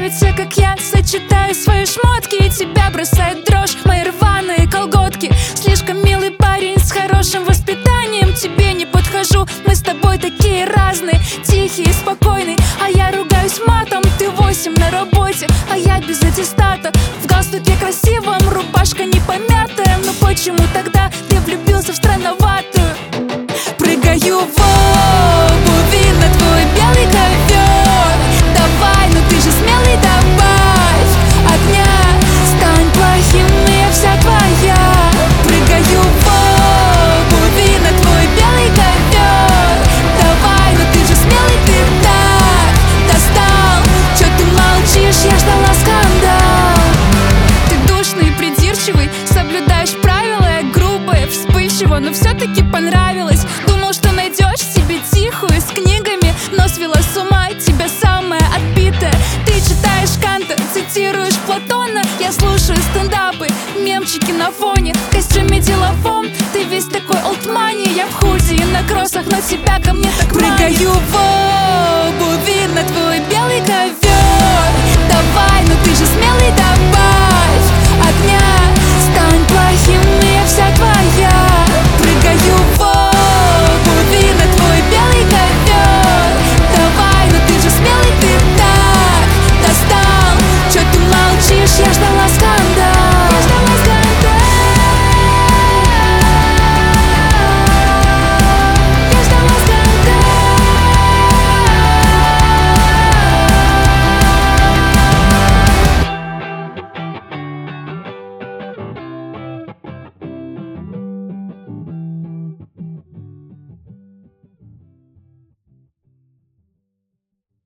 нравится, как я сочетаю свои шмотки, и тебя бросает дрожь мои рваные колготки. Слишком милый парень с хорошим воспитанием, тебе не подхожу. Мы с тобой такие разные, тихий и спокойный. А я ругаюсь матом, ты 8 на работе, а я без аттестата. В галстуке красивом, рубашка не помятая. Но почему тогда ты влюбился в странноватую? Прыгаю в обуви на твой белый ковер. Давай, ну ты же смелый, добавь огня. Стань плохим, и я вся твоя. Прыгаю в обуви на твой белый ковер. Давай, ну ты же смелый, ты так достал. Чё ты молчишь, я ждала скандал. Ты душный и придирчивый, соблюдаешь правила. Я грубая, вспыльчива, но все-таки понравилось. Думал, что найдешь себе тихую с книгами, но свела с ума тебя самая отбитая. Ты читаешь Канта, цитируешь Платона. Я слушаю стендапы, мемчики на фоне. В костюме деловом, ты весь такой олдмани. Я в худи и на кроссах, но тебя ко мне так манит. Прыгаю в обуви на твой белый ковер.